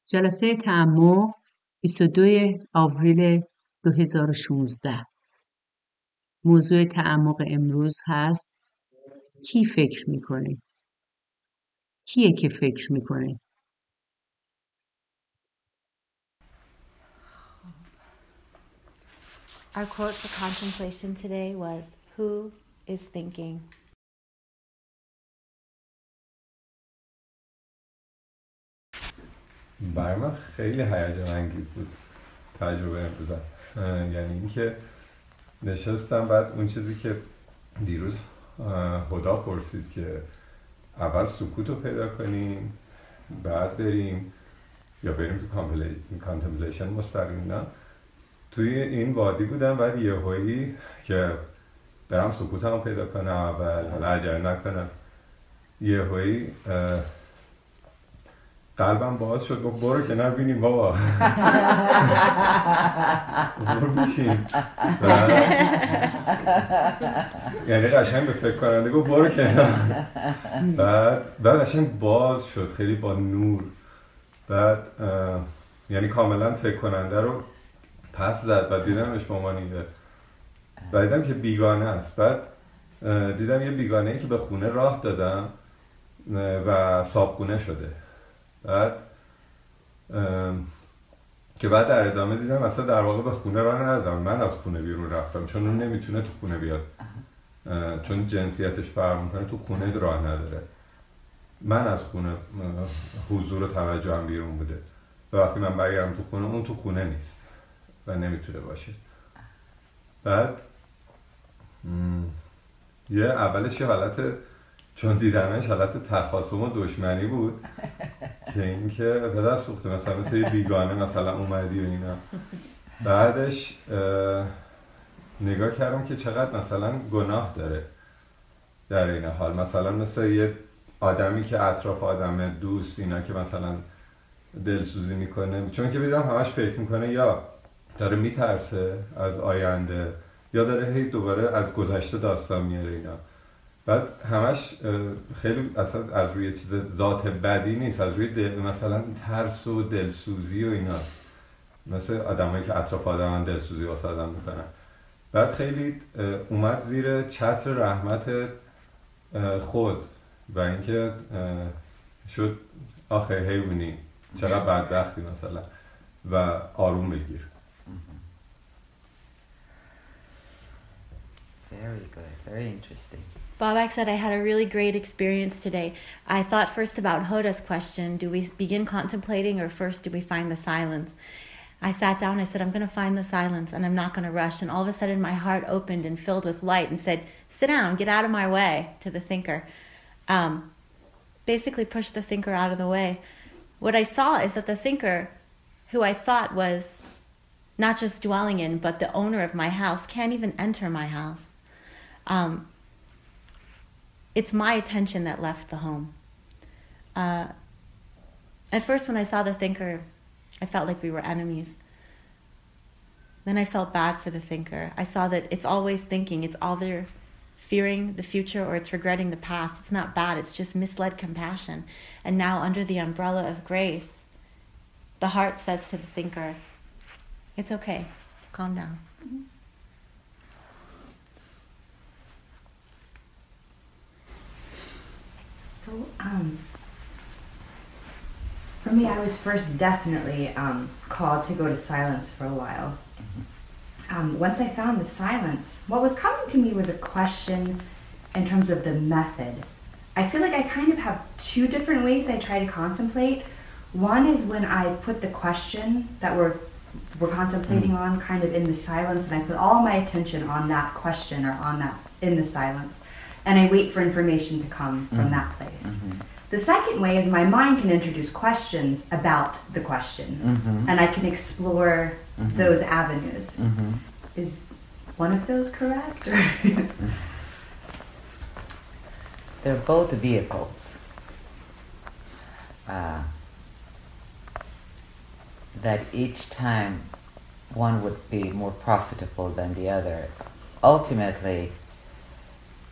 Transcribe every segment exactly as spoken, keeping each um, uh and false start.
جلسه تعمق بیست و دوم آوریل دو هزار و شانزده. موضوع تعمق امروز هست کی فکر میکنه؟ کیه که فکر میکنه؟ Our quote for contemplation today was, "Who is thinking?" برای من خیلی هیجان انگیز بود تجربه امروز. یعنی اینکه نشستم بعد اون چیزی که دیروز خدا پرسید که اول سکوت رو پیدا کنیم بعد بریم یا بریم تو کانتمپلیشن مستقیم، نه توی این وادی بودم بعد یهویی که برم سکوتم پیدا کنم اول، حالا عجله نکنم، یهویی قلبم باز شد گفت برو کنار بینیم بابا برو بشین. یعنی قشنگ به فکر کننده گفت برو کنار. بعد بعد قشنگ باز شد خیلی با نور. بعد یعنی کاملا فکر کننده رو پس زد و دیدمش به عنوان بعد دیدم که بیگانه است. بعد دیدم یه بیگانه‌ای که به خونه راه دادم و صابخونه شده. بعد که بعد در ادامه دیدم اصلا در واقع به خونه راه ندادم، من از خونه بیرون رفتم، چون اون نمیتونه تو خونه بیاد، چون جنسیتش فرق میکنه، تو خونه راه نداره. من از خونه حضور و توجهم بیرون بوده و وقتی من برگردم تو خونه اون تو خونه نیست و نمیتونه باشه. بعد یه اولش یه حالت، چون دیدمش حالت تخاصم و دشمنی بود که این که به دست سوخته، مثلا مثل یه بیگانه مثلا اومدی و اینا. بعدش نگاه کردم که چقدر مثلا گناه داره در این حال، مثلا مثل یه آدمی که اطراف آدم دوست اینا که مثلا دلسوزی میکنه، چون که بیدم همش فکر میکنه یا داره میترسه از آینده یا داره هی دوباره از گذشته داستان میاره اینا. بعد همش خیلی اصلا از روی چیز ذات بدی نیست، از روی دل مثلا ترس و دلسوزی و اینا، مثل آدمایی که اطراف آدمن دلسوزی واسه آدم میکنن. بعد خیلی اومد زیر چتر رحمت خود و اینکه شد آخه حیوانی چقدر بدبختی مثلا و آروم بگیر. Very good, very interesting. Babak said, I had a really great experience today. I thought first about Hoda's question, do we begin contemplating or first do we find the silence? I sat down, I said, I'm going to find the silence and I'm not going to rush. And all of a sudden my heart opened and filled with light and said, sit down, get out of my way, to the thinker. Um, basically push the thinker out of the way. What I saw is that the thinker, who I thought was not just dwelling in, but the owner of my house, can't even enter my house. Um, it's my attention that left the home. Uh, at first when I saw the thinker, I felt like we were enemies. Then I felt bad for the thinker. I saw that it's always thinking, it's either fearing the future or it's regretting the past. It's not bad, it's just misled compassion. And now under the umbrella of grace, the heart says to the thinker, it's okay, calm down. Mm-hmm. So, um, for me, I was first definitely um, called to go to silence for a while. Um, once I found the silence, what was coming to me was a question in terms of the method. I feel like I kind of have two different ways I try to contemplate. One is when I put the question that we're, we're contemplating mm. on kind of in the silence, and I put all my attention on that question or on that in the silence. And I wait for information to come from mm-hmm. that place. Mm-hmm. The second way is my mind can introduce questions about the question, mm-hmm. and I can explore mm-hmm. those avenues. Mm-hmm. Is one of those correct? Or They're both vehicles. Uh, that each time one would be more profitable than the other. Ultimately,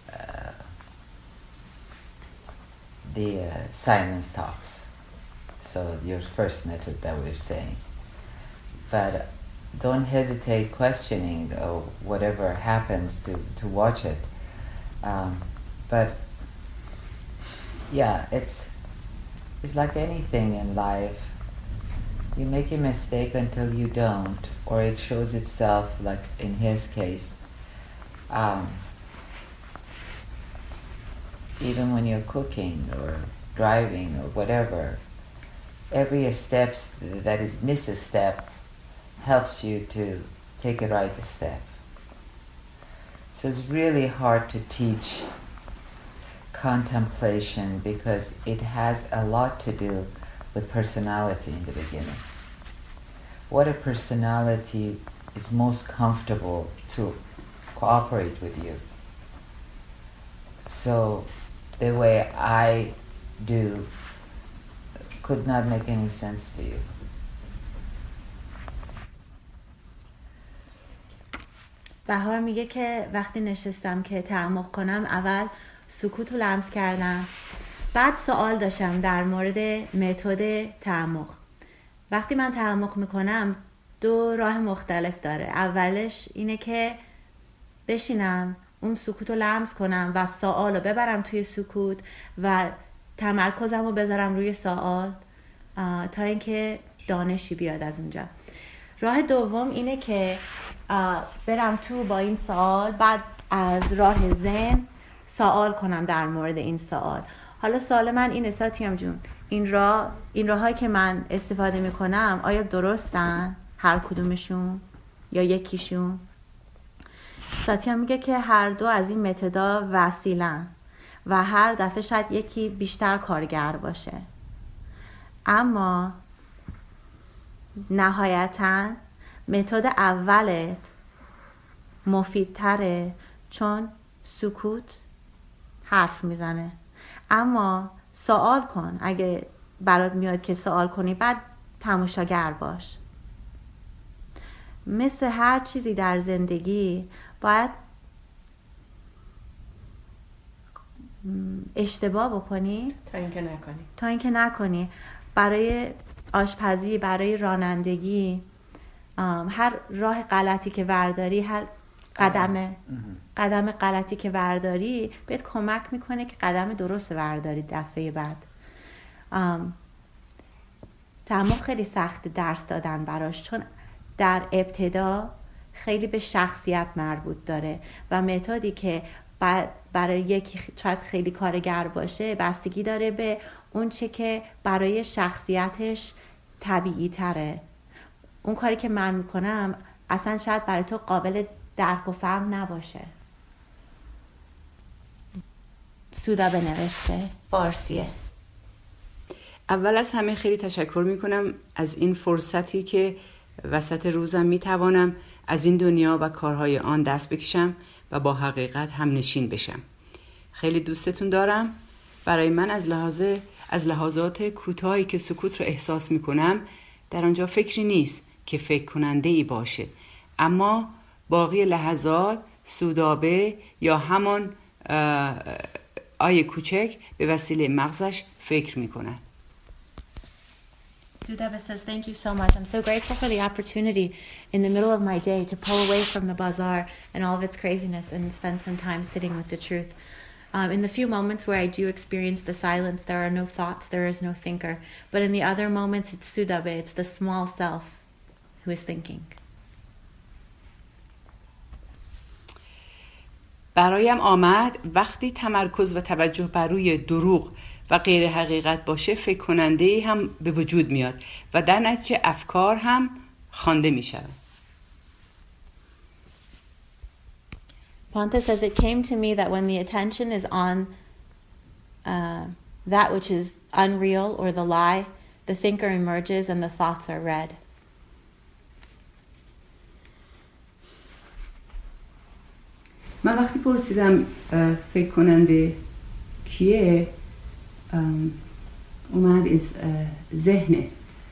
the uh, silence talks. so your first method that we're saying. But don't hesitate questioning or whatever happens to, to watch it. Um, but yeah, it's it's like anything in life. You make a mistake until you don't, or it shows itself, like in his case. Um, even when you're cooking or driving or whatever, every step that is miss a step helps you to take a right step. So it's really hard to teach contemplation because it has a lot to do with personality in the beginning. What a personality is most comfortable to cooperate with you. So the way I do could not make any sense to you. بهار میگه که وقتی نشستم که تعمق کنم اول سکوت رو لمس کردم، بعد سوال داشتم در مورد متد تعمق. وقتی من تعمق میکنم دو راه مختلف داره. اولش اینه که بشینم اون سکوت رو لمس کنم و سوال رو ببرم توی سکوت و تمرکزم رو بذارم روی سوال تا اینکه دانشی بیاد از اونجا. راه دوم اینه که برم تو با این سوال، بعد از راه ذهن سوال کنم در مورد این سوال. حالا سوال من اینه ساتیام جون، این راه این راهایی که من استفاده میکنم آیا درستن هر کدومشون یا یکیشون؟ ساتیام میگه که هر دو از این متدا وسیلن و هر دفعه شاید یکی بیشتر کارگر باشه، اما نهایتاً متد اولت مفیدتره چون سکوت حرف میزنه. اما سوال کن، اگه برات میاد که سوال کنی بعد تماشاگر باش. مثل هر چیزی در زندگی باید اشتباه بکنی تا اینکه نکنی تا اینکه نکنی. برای آشپزی، برای رانندگی، هر راه غلطی که ورداری، هر قدم قدم غلطی که ورداری بهت کمک میکنه که قدم درست ورداری دفعه بعد. تعمق خیلی سخت درس دادن براش، چون در ابتدا خیلی به شخصیت مربوط داره و متدی که برای یکی شاید خیلی کارگر باشه بستگی داره به اون چه که برای شخصیتش طبیعی تره. اون کاری که من میکنم اصلا شاید برای تو قابل درک و فهم نباشه. سودا بنوشته، فارسیه. اول از همه خیلی تشکر میکنم از این فرصتی که وسط روزم میتوانم از این دنیا و کارهای آن دست بکشم و با حقیقت هم نشین بشم. خیلی دوستتون دارم. برای من از لحاظ از لحظات کوتاهی که سکوت رو احساس میکنم در آنجا فکری نیست که فکر کننده ای باشه، اما باقی لحظات سودابه یا همان آیه کوچک به وسیله مغزش فکر میکنن. Sudaba says, thank you so much. I'm so grateful for the opportunity in the middle of my day to pull away from the bazaar and all of its craziness and spend some time sitting with the truth. Um, in the few moments where I do experience the silence, there are no thoughts, there is no thinker. But in the other moments, it's Sudabe, it's the small self who is thinking. برایم آمد وقتی تمرکز و توجه بر روی دروغ و غیر حقیقت باشه فکر کننده هم به وجود میاد و در نتیجه افکار هم خوانده میشن. Ponte says, it came to me that when the attention is on uh, that which is unreal or the lie, the thinker emerges and the thoughts are read. من وقتی پرسیدم فکر کننده کیه، اومد از ذهنه.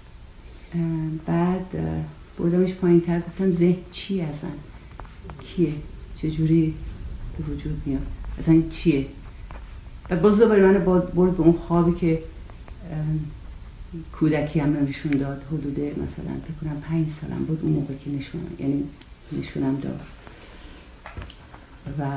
بعد بردمش پایین تر، گفتم ذهن چی اصلا؟ کیه؟ چجوری به وجود میاد؟ اصلا چیه؟ و باز دوباره من برد به اون خوابی که کودکی هم نشون داد. حدود مثلا فکر کنم پنج سالم بود اون موقع که نشون یعنی نشونم داد و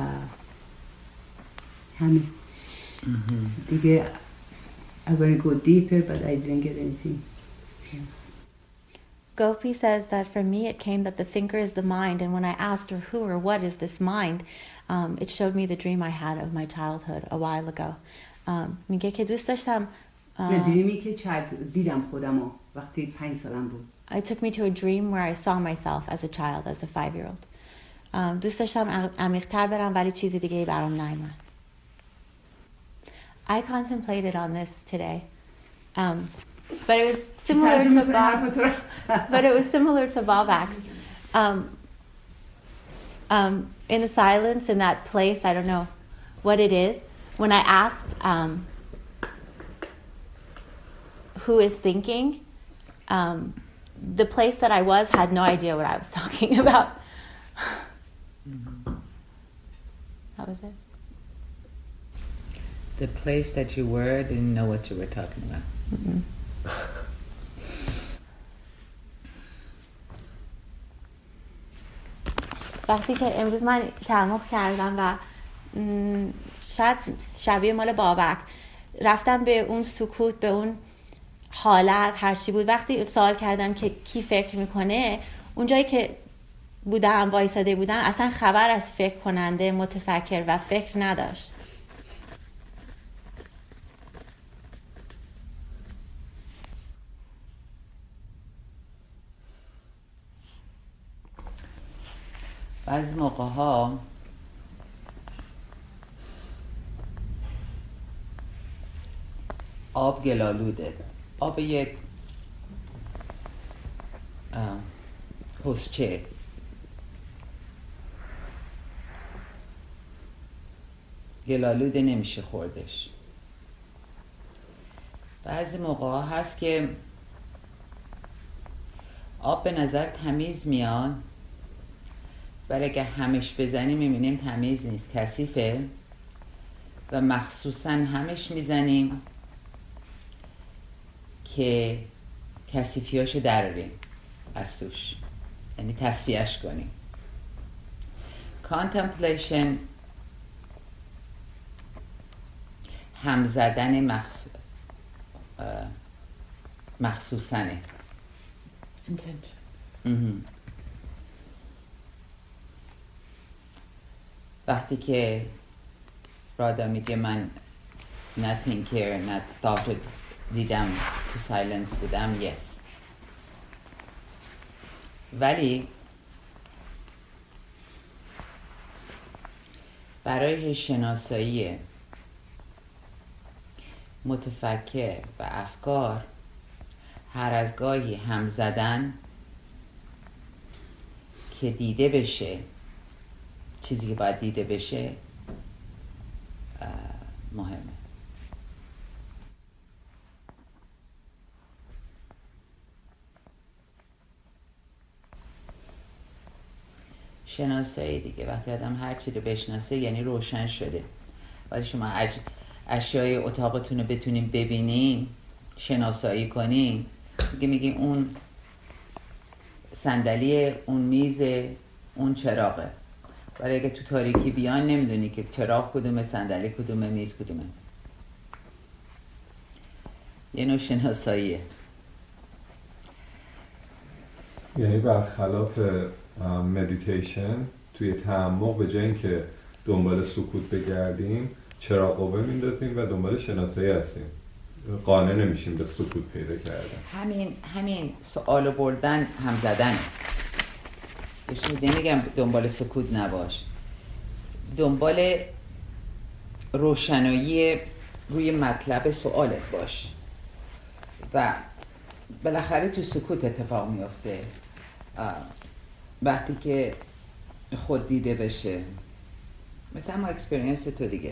همین دیگه I want to go deeper but I didn't get anything else. Gopi says that for me it came that the thinker is the mind, and when I asked her who or what is this mind, um, it showed me the dream I had of my childhood a while ago. Um, میگه که دوست داشتم نه دریمی که چند دیدم خودمو وقتی پنج سالم بود. It took me to a dream where I saw myself as a child, as a five-year-old. Um, دوست داشتم عمیق‌تر برم ولی چیزی دیگه برام نیامد. I contemplated on this today, um, but it was similar to Bob, but it was similar to Babak's. Um, um, in the silence, in that place, I don't know what it is. When I asked um, who is thinking, um, the place that I was had no idea what I was talking about. How was it? The place that you were didn't know what you were talking about. Mm-hmm. وقتی که امروز من تعمق کردم و شاید شبیه مال بابک رفتم به اون سکوت، به اون حالت هرچی بود، وقتی سوال کردم که کی فکر میکنه، اونجایی که بودم وایساده بودم اصلا خبر از فکر کننده متفکر و فکر نداشت. بعضی موقع ها آب گلالوده، آب یک حوضچه گلالوده نمیشه خوردش. بعضی موقع ها هست که آب به نظر تمیز میاد ولی اگه همش بزنیم میبینیم تمیز نیست، کثیفه و مخصوصا همش میزنیم که کثیفیاشو دراریم از توش، یعنی تصفیهش کنیم. contemplation هم زدن مخص... مخصوصنه وقتی که رادا میگه من نه thinker نه thought دیدم تو سایلنس بودم، yes. ولی برای شناسایی متفکر و افکار هر از گاهی هم زدن که دیده بشه چیزی که باید دیده بشه مهمه. شناسایی دیگه وقتی آدم هر چی رو بشناسه یعنی روشن شده. ولی شما اشیای اتاقتون رو بتونین ببینین، شناسایی کنین، میگه میگین اون صندلی، اون میز، اون چراغه. ولی اگه تو تاریکی بیان نمیدونی که چراغ کدومه، صندلی کدومه، میز کدومه. یه نوع شناساییه. یعنی برخلاف مدیتیشن توی تعمق به جای اینکه دنبال سکوت بگردیم چراغ قوه میندازیم و دنبال شناسایی هستیم، قانع نمیشیم به سکوت پیدا کردن. همین همین سوالو بردن هم زدن. بهش نمیگم دنبال سکوت نباش، دنبال روشنایی روی مطلب سوالت باش و بالاخره تو سکوت اتفاق میفته. وقتی که خود دیده بشه مثل همه اکسپریانس تو دیگه.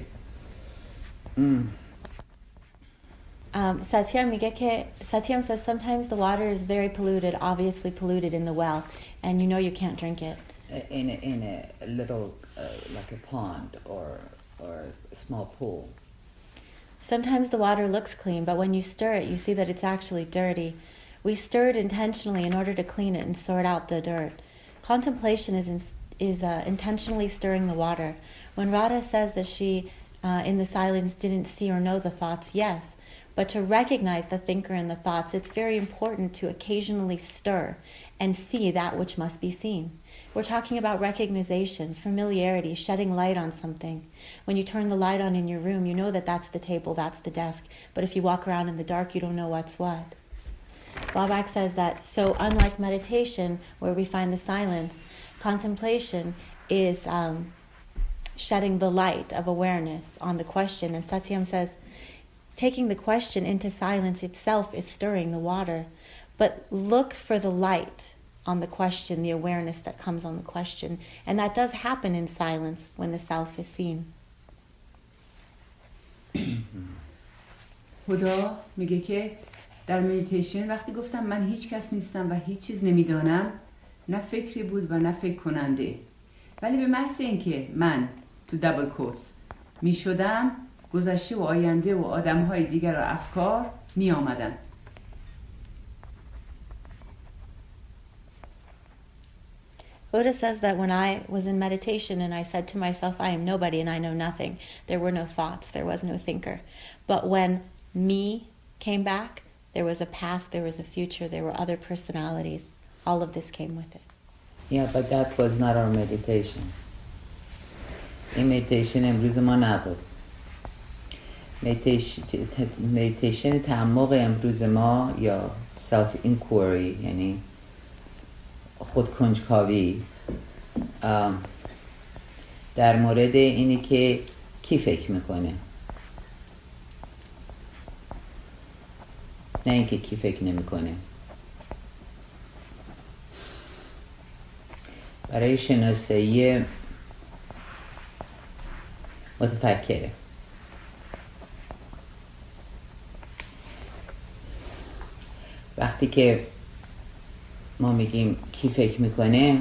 Um, Satyam میگه که Satyam says sometimes the water is very polluted, obviously polluted in the well, and you know you can't drink it. In a, in a little uh, like a pond or or a small pool. Sometimes the water looks clean, but when you stir it, you see that it's actually dirty. We stir it intentionally in order to clean it and sort out the dirt. Contemplation is in, is uh, intentionally stirring the water. When Radha says that she, uh, in the silence, didn't see or know the thoughts, yes, but to recognize the thinker and the thoughts, it's very important to occasionally stir and see that which must be seen. We're talking about recognition, familiarity, shedding light on something. When you turn the light on in your room, you know that that's the table, that's the desk. But if you walk around in the dark, you don't know what's what. Babak says that, so unlike meditation, where we find the silence, contemplation is um, shedding the light of awareness on the question. And Satyam says, taking the question into silence itself is stirring the water. But look for the light on the question, the awareness that comes on the question. And that does happen in silence when the self is seen. خدا میگه که در مدیتیشن وقتی گفتم من هیچ کس نیستم و هیچ چیز نمیدانم، نه فکری بود و نه فکر کننده، ولی به محض اینکه من تو دبل کوتس میشدم، گذشته و آینده و آدمهای دیگر و افکار می آمدن. Buddha says that when I was in meditation and I said to myself, I am nobody and I know nothing, there were no thoughts, there was no thinker. But when me came back, there was a past, there was a future, there were other personalities. All of this came with it. Yeah, but that was not our meditation. این meditation امروز ما نبود. meditation تعمق امروز ما یا self inquiry یعنی خود کنجکاوی در مورد اینی که کی فکر میکنه، نه اینکه کی فکر نمیکنه. برای شناسایی متفکره. وقتی که ما میگیم کی فکر میکنه،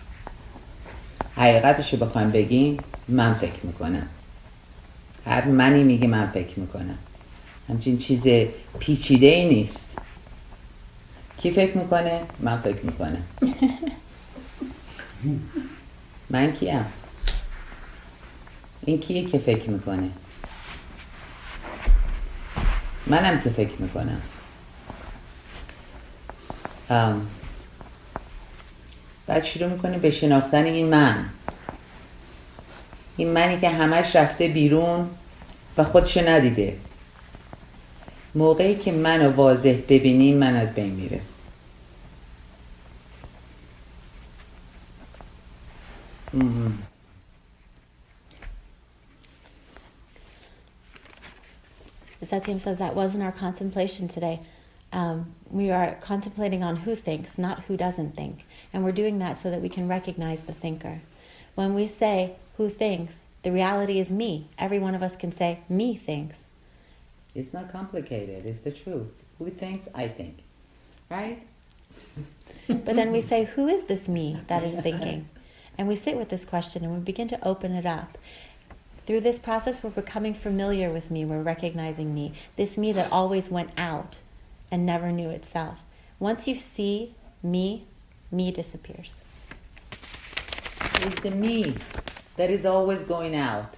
حقیقتشو بخوایم بگیم من فکر میکنم. هر منی میگه من فکر میکنم. همچین چیز پیچیده ای نیست. کی فکر میکنه؟ من فکر میکنم. من کیم؟ این کیه که فکر میکنه؟ منم که فکر میکنم. ام بعد شروع میکنه به شناختن این من، این منی که همش رفته بیرون و خودشو ندیده. موقعی که منو واضح ببینیم من از بین میره. Satyam says that wasn't our contemplation today. Um, we are contemplating on who thinks, not who doesn't think. And we're doing that so that we can recognize the thinker. When we say, who thinks, the reality is me. Every one of us can say, me thinks. It's not complicated, it's the truth. Who thinks? I think. Right? But then we say, who is this me that is thinking? And we sit with this question and we begin to open it up. Through this process, we're becoming familiar with me. We're recognizing me. This me that always went out and never knew itself. Once you see me, me disappears. It's the me that is always going out.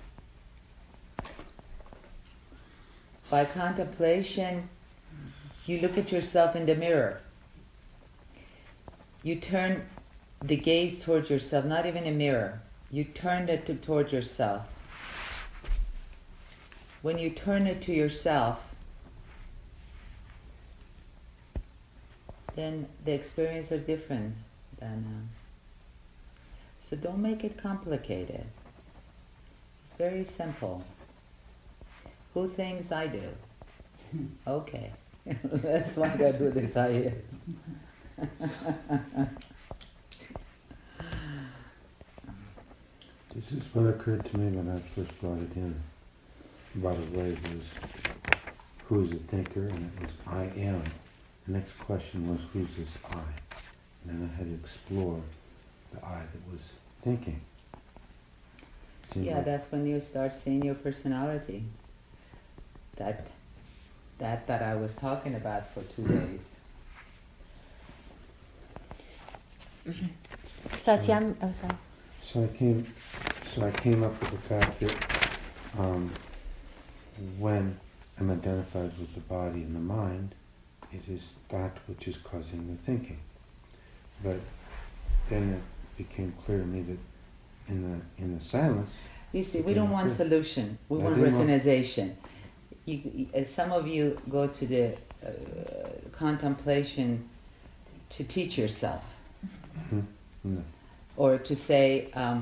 By contemplation, you look at yourself in the mirror. You turn the gaze towards yourself, not even a mirror. You turn it to, towards yourself. When you turn it to yourself, then the experiences are different than... Uh, so don't make it complicated. It's very simple. Who thinks? I do. Okay. Let's find out who this I is. This is what occurred to me when I first brought it in. By the way, it was who is a thinker, and it was I am. The next question was who's this I? And then I had to explore the I that was thinking. Seemed Yeah, like that's when you start seeing your personality. that that that I was talking about for two days. ساتیا م- oh, sorry. So I came, so I came up with the fact that um, when I'm identified with the body and the mind, it is that which is causing the thinking. But then it became clear to me that in the in the silence, You see, it we don't became want clear. solution. We I want didn't want- recognition. You, you, uh, some of you go to the uh, contemplation to teach yourself, Hmm? No. or to say, um,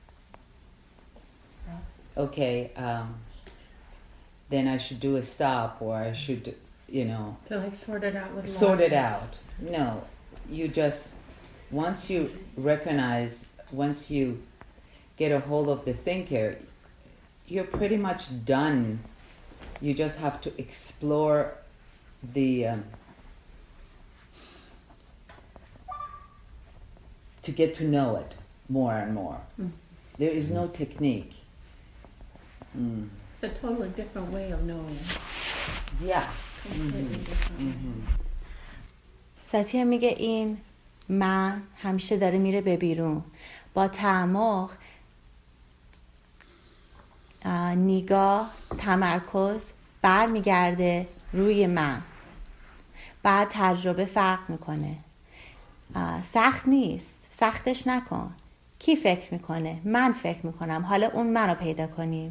okay, um, then I should do a stop, or I should, you know, To like sort it out with sort it logic. out. No, you just, once you recognize, once you get a hold of the thinker, you're pretty much done. You just have to explore the, um, to get to know it more and more. Mm. There is no technique. Mm. It's a totally different way of knowing. Yeah. Completely different. Mhm. ساتیا میگه این من همیشه داره میره به بیرون. با تعمق آه، نگاه تمرکز برمیگرده روی من. بعد تجربه فرق میکنه. آه، سخت نیست. سختش نکن. کی فکر میکنه؟ من فکر میکنم. حالا اون منو پیدا کنیم.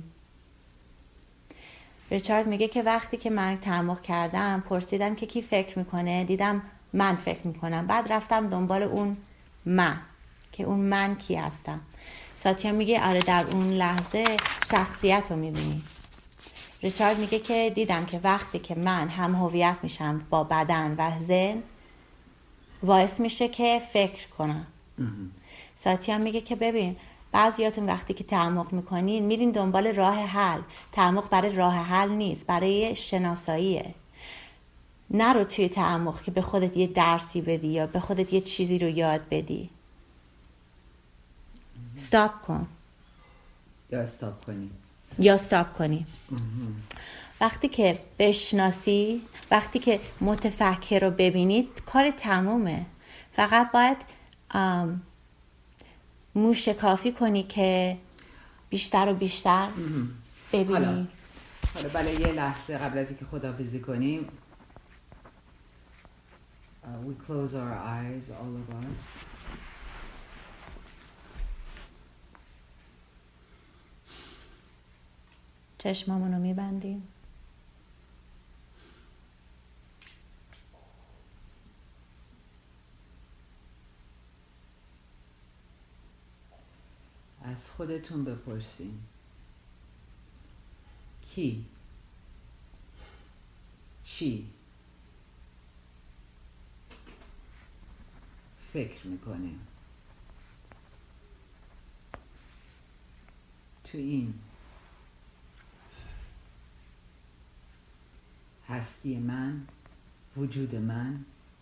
ریچارد میگه که وقتی که من تعمق کردم پرسیدم که کی فکر میکنه، دیدم من فکر میکنم. بعد رفتم دنبال اون من، که اون من کی هستم. ساتیا میگه آره در اون لحظه شخصیت رو میبینی. ریچارد میگه که دیدم که وقتی که من هم هویت میشم با بدن و ذهن، باعث میشه که فکر کنم. ساتیا میگه که ببین بعضیاتون وقتی که تعمق میکنین میرین دنبال راه حل. تعمق برای راه حل نیست، برای شناساییه. نرو توی تعمق که به خودت یه درسی بدی یا به خودت یه چیزی رو یاد بدی. استاپ کن یا استاپ کنی. یا استاپ کنی. وقتی که بشناسی، وقتی که متفکر رو ببینید، کار تمومه. فقط باید ام، موشکافی کنی که بیشتر و بیشتر ببینی. حالا حالا برای یه لحظه قبل از اینکه خداحافظی کنیم uh, we close our eyes, all of us. چشمامون رو میبندیم. از خودتون بپرسین کی، چی فکر میکنه تو این هستی من، وجود من،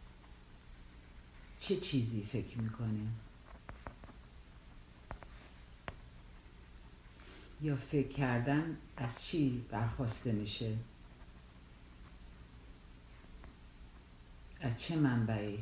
چه چیزی فکر میکنه یا فکر کردن از چی برخواسته میشه، از چه منبعی.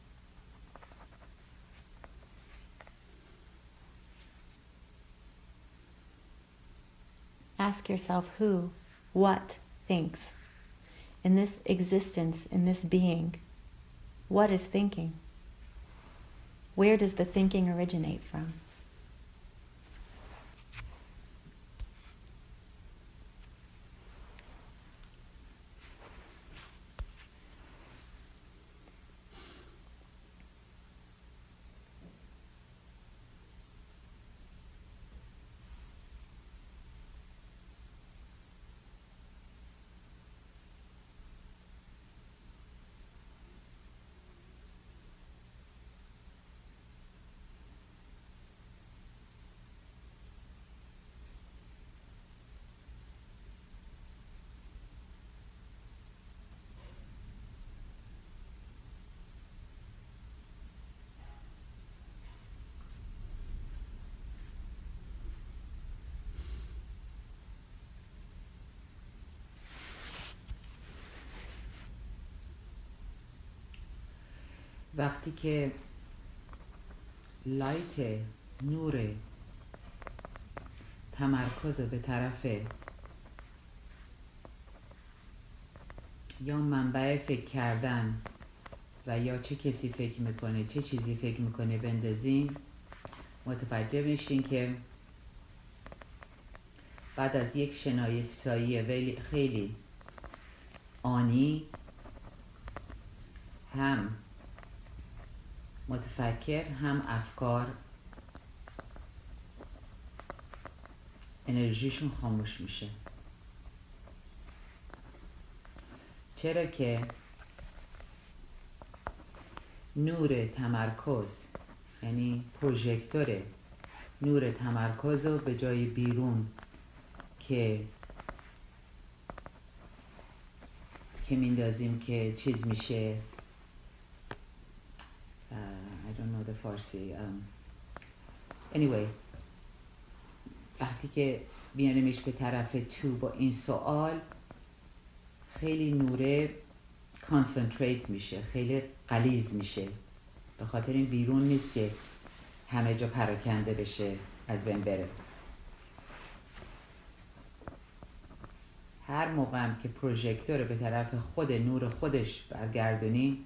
Ask yourself who, what thinks. In this existence, in this being, what is thinking? Where does the thinking originate from? وقتی که لایت نور تمرکز به طرف یا منبع فکر کردن و یا چه کسی فکر میکنه چه چیزی فکر میکنه بندازین، متوجه میشین که بعد از یک شناسایی خیلی آنی هم متفکر هم افکار انرژیشون خاموش میشه. چرا که نور تمرکز، یعنی پروژکتور نور تمرکز رو به جای بیرون که که میندازیم که چیز میشه uh, I don't know the فارسی um, anyway وقتی که بیانیمش به طرف تو با این سوال خیلی نوره کانسنتریت میشه، خیلی غلیظ میشه، به خاطر این بیرون نیست که همه جا پراکنده بشه از بین بره. هر موقع هم که پروژکتور به طرف خود نور خودش برگردونی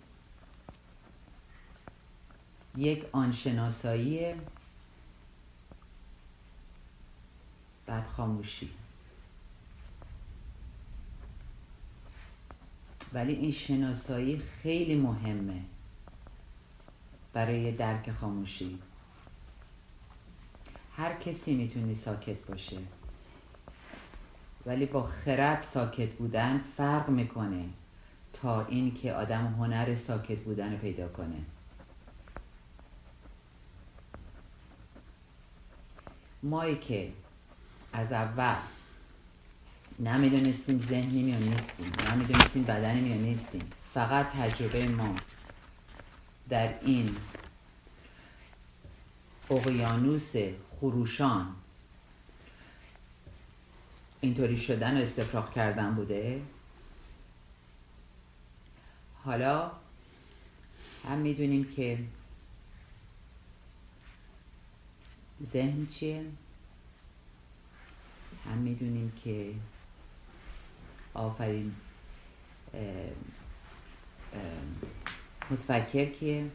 یک آنشناسایی بعد خاموشی، ولی این شناسایی خیلی مهمه برای درک خاموشی. هر کسی میتونه ساکت باشه، ولی با خرد ساکت بودن فرق میکنه تا این که آدم هنر ساکت بودن رو پیدا کنه. مایی که از اول نمیدونستیم ذهنیم یا نیستیم، نمیدونستیم بدنیم یا نیستیم، فقط تجربه ما در این اقیانوس خروشان اینطوری شدن و استفراغ کردن بوده. حالا هم میدونیم که ذهن چیه، هم میدونیم که آفرین اه اه متفکر کیه،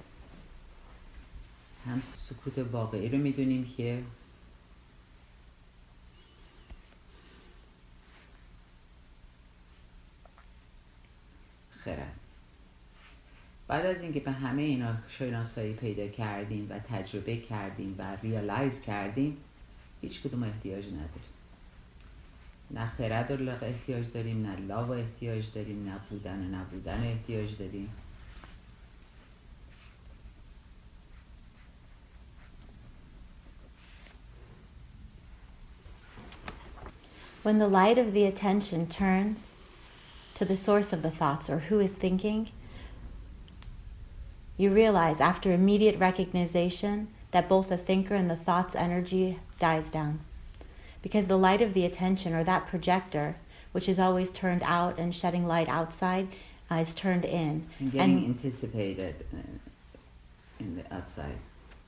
هم سکوت واقعی رو میدونیم که خرد. بعد از اینکه به همه اینا شناسایی پیدا کردیم و تجربه کردیم و ریالایز کردیم، هیچ کدوم احتیاج نداریم. نه خرد رو احتیاج داریم، نه لاو احتیاج داریم، نه بودن و نبودن احتیاج داریم. When the light of the attention turns to the source of the thoughts or who is thinking, you realize after immediate recognition that both the thinker and the thought's energy dies down. Because the light of the attention, or that projector, which is always turned out and shedding light outside, uh, is turned in. And getting and anticipated uh, in the outside.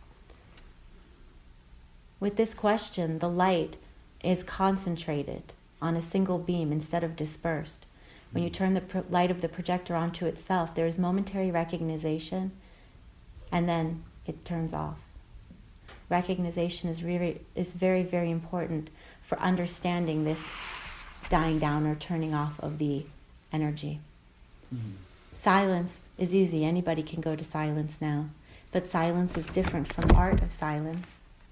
With this question, the light is concentrated on a single beam instead of dispersed. When you turn the pro- light of the projector onto itself, there is momentary recognition, and then it turns off. Recognition is really is very, very important for understanding this dying down or turning off of the energy. Mm-hmm. Silence is easy. Anybody can go to silence now. But silence is different from art of silence.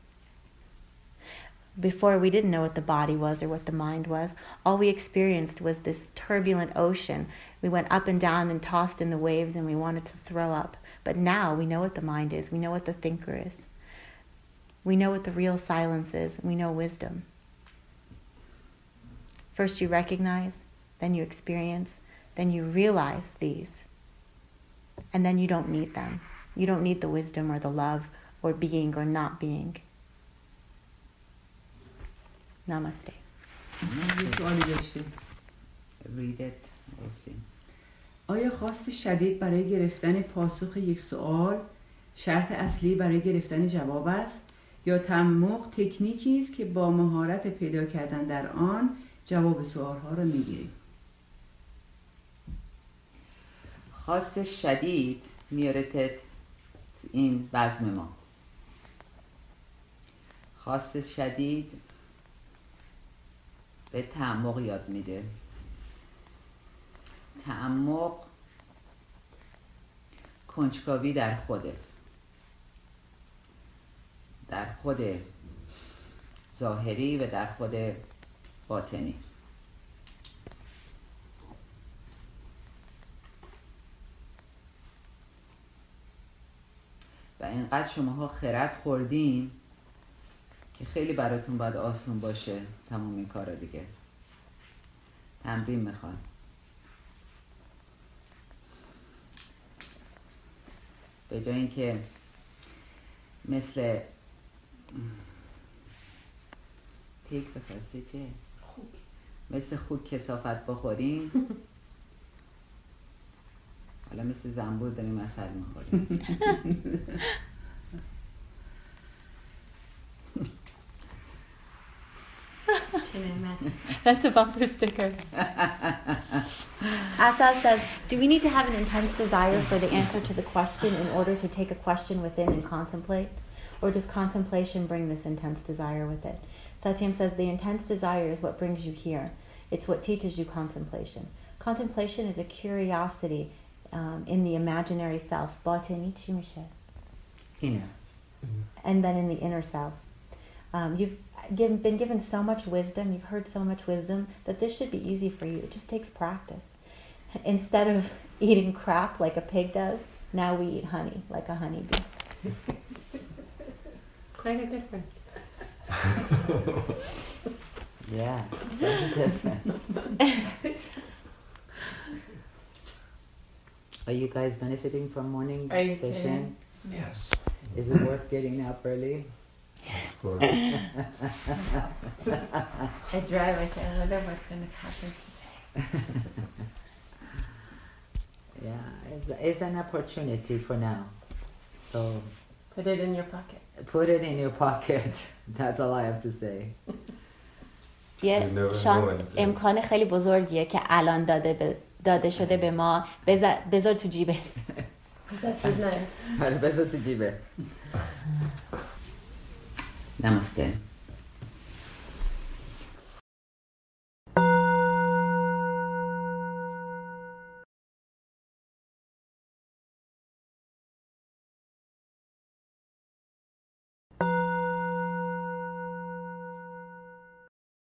Before, we didn't know what the body was or what the mind was. All we experienced was this turbulent ocean. We went up and down and tossed in the waves and we wanted to throw up. But now we know what the mind is. We know what the thinker is. We know what the real silence is. We know wisdom. First you recognize, then you experience, then you realize these. And then you don't need them. You don't need the wisdom or the love or being or not being. Namaste. Namaste. Read it. We'll see. آیا خواست شدید برای گرفتن پاسخ یک سوال شرط اصلی برای گرفتن جواب است یا تعمق تکنیکی است که با مهارت پیدا کردن در آن جواب سوالها را میگیریم؟ خواست شدید میارتت این بزم ما. خواست شدید به تعمق یاد میده. تعمق کنجکاوی در خوده، در خود ظاهری و در خود باطنی. و اینقدر شماها خرد خوردین که خیلی براتون باید آسون باشه تمام این کارا دیگه. تمرین میخواد. به جای اینکه مثل پیک به فارسی چه؟ خوک. مثل خوک کثافت بخوریم، حالا مثل زنبور داریم عسل میخوریم. Can I imagine? That's a bumper sticker. Asad says, do we need to have an intense desire for the answer to the question in order to take a question within and contemplate? Or does contemplation bring this intense desire with it? Satyam says, the intense desire is what brings you here. It's what teaches you contemplation. Contemplation is a curiosity um, in the imaginary self. Inner. And then in the inner self. Um, you've given, been given so much wisdom, you've heard so much wisdom, that this should be easy for you. It just takes practice. Instead of eating crap like a pig does, now we eat honey like a honeybee. Quite a difference. Yeah, quite a difference. Are you guys benefiting from morning Are you session? kidding? Yes. Is it worth getting up early? Of course. I drive, I say, I wonder what's going to happen today. Yeah, it's, it's an opportunity for now. So Put it in your pocket. put it in your pocket. That's all I have to say. یه شان امکان خیلی بزرگیه که الان داده به داده شده به ما. بذار, بذار تو جیبه. Possessive knife. آره بذار تو جیبه. نمسته.